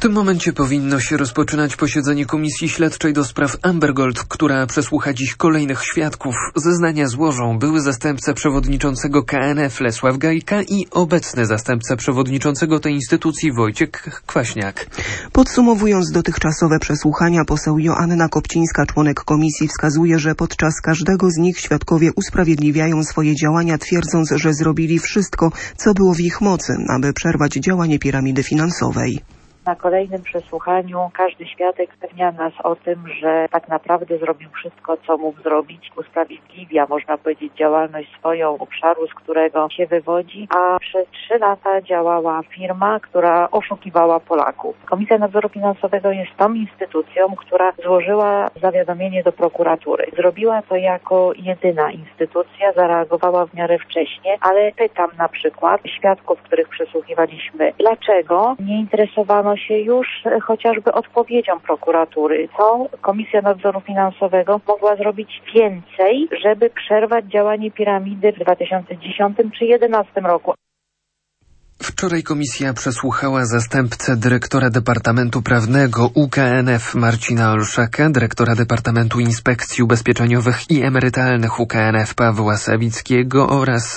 tym momencie powinno się rozpoczynać posiedzenie Komisji Śledczej do spraw Amber Gold, która przesłucha dziś kolejnych świadków. Zeznania złożą były zastępca przewodniczącego KNF Lesław Gajka i obecny zastępca przewodniczącego tej instytucji Wojciech Kwaśniak. Podsumowując dotychczasowe przesłuchania, poseł Joanna Kopcińska, członek komisji, wskazuje, że podczas każdego z nich świadkowie usprawiedliwiają swoje działania, twierdząc, że zrobili wszystko, co było w ich mocy, aby przerwać działanie piramidy finansowej. Na kolejnym przesłuchaniu każdy świadek zapewnia nas o tym, że tak naprawdę zrobił wszystko, co mógł zrobić. Usprawiedliwia, można powiedzieć, działalność swoją obszaru, z którego się wywodzi, a przez 3 lata działała firma, która oszukiwała Polaków. Komisja Nadzoru Finansowego jest tą instytucją, która złożyła zawiadomienie do prokuratury. Zrobiła to jako jedyna instytucja, zareagowała w miarę wcześnie, ale pytam na przykład świadków, których przesłuchiwaliśmy, dlaczego nie interesowano się już chociażby odpowiedzią prokuratury. Co Komisja Nadzoru Finansowego mogła zrobić więcej, żeby przerwać działanie piramidy w 2010 czy 2011 roku? Wczoraj komisja przesłuchała zastępcę dyrektora Departamentu Prawnego UKNF Marcina Olszaka, dyrektora Departamentu Inspekcji Ubezpieczeniowych i Emerytalnych UKNF Pawła Sawickiego oraz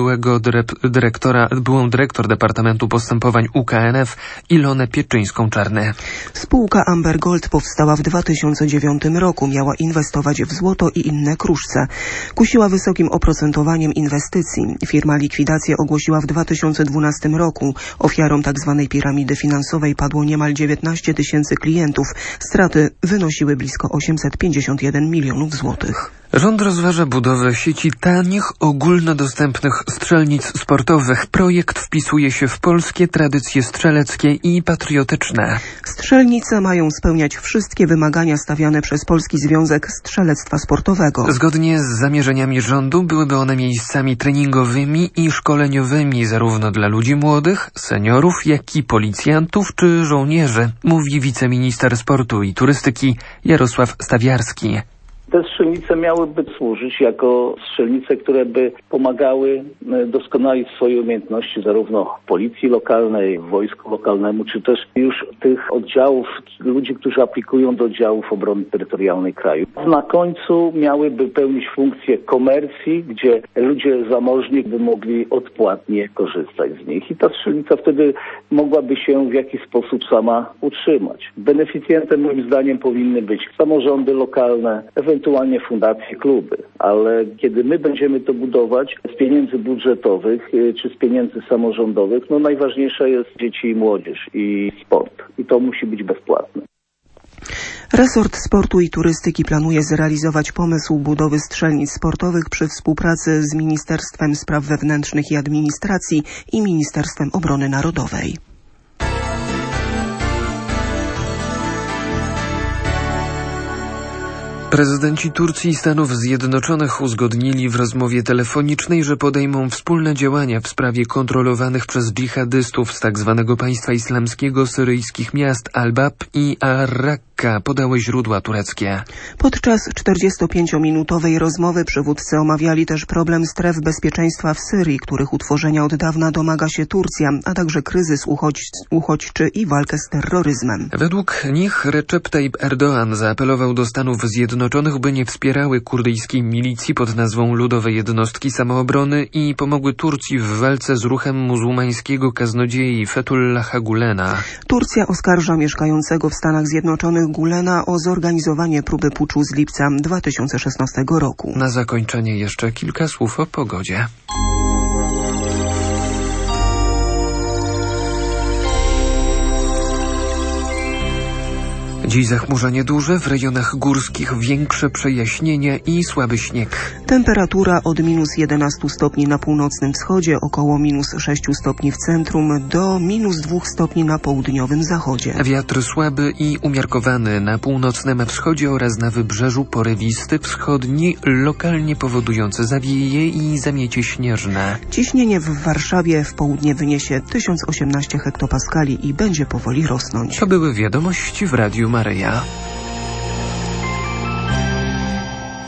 byłą dyrektor Departamentu Postępowań UKNF Ilonę Pieczyńską-Czarnę. Spółka Amber Gold powstała w 2009 roku. Miała inwestować w złoto i inne kruszce. Kusiła wysokim oprocentowaniem inwestycji. Firma likwidację ogłosiła w 2012 roku. Ofiarą tzw. piramidy finansowej padło niemal 19 tysięcy klientów. Straty wynosiły blisko 851 milionów złotych. Rząd rozważa budowę sieci tanich, ogólnodostępnych strzelnic sportowych. Projekt wpisuje się w polskie tradycje strzeleckie i patriotyczne. Strzelnice mają spełniać wszystkie wymagania stawiane przez Polski Związek Strzelectwa Sportowego. Zgodnie z zamierzeniami rządu byłyby one miejscami treningowymi i szkoleniowymi zarówno dla ludzi młodych, seniorów, jak i policjantów czy żołnierzy, mówi wiceminister sportu i turystyki Jarosław Stawiarski. Te strzelnice miałyby służyć jako strzelnice, które by pomagały doskonalić swoje umiejętności zarówno policji lokalnej, wojsku lokalnemu, czy też już tych oddziałów, ludzi, którzy aplikują do oddziałów obrony terytorialnej kraju. Na końcu miałyby pełnić funkcję komercji, gdzie ludzie zamożni by mogli odpłatnie korzystać z nich. I ta strzelnica wtedy mogłaby się w jakiś sposób sama utrzymać. Beneficjentem moim zdaniem powinny być samorządy lokalne, ewentualnie fundacje, kluby, ale kiedy my będziemy to budować z pieniędzy budżetowych czy z pieniędzy samorządowych, no najważniejsza jest dzieci i młodzież i sport i to musi być bezpłatne. Resort Sportu i Turystyki planuje zrealizować pomysł budowy strzelnic sportowych przy współpracy z Ministerstwem Spraw Wewnętrznych i Administracji i Ministerstwem Obrony Narodowej. Prezydenci Turcji i Stanów Zjednoczonych uzgodnili w rozmowie telefonicznej, że podejmą wspólne działania w sprawie kontrolowanych przez dżihadystów z tzw. państwa islamskiego syryjskich miast Al-Bab i Ar-Rakka, podały źródła tureckie. Podczas 45-minutowej rozmowy przywódcy omawiali też problem stref bezpieczeństwa w Syrii, których utworzenia od dawna domaga się Turcja, a także kryzys uchodźczy i walkę z terroryzmem. Według nich Recep Tayyip Erdoğan zaapelował do Stanów Zjednoczonych, by nie wspierały kurdyjskiej milicji pod nazwą Ludowe Jednostki Samoobrony i pomogły Turcji w walce z ruchem muzułmańskiego kaznodziei Fethullaha Gulena. Turcja oskarża mieszkającego w Stanach Zjednoczonych Gulena o zorganizowanie próby puczu z lipca 2016 roku. Na zakończenie jeszcze kilka słów o pogodzie. Dziś zachmurzenie duże, w rejonach górskich większe przejaśnienia i słaby śnieg. Temperatura od minus 11 stopni na północnym wschodzie, około minus 6 stopni w centrum, do minus 2 stopni na południowym zachodzie. Wiatr słaby i umiarkowany na północnym wschodzie oraz na wybrzeżu, porywisty wschodni, lokalnie powodujący zawieje i zamiecie śnieżne. Ciśnienie w Warszawie w południe wyniesie 1018 hektopaskali i będzie powoli rosnąć. To były wiadomości w Radiu Maryja.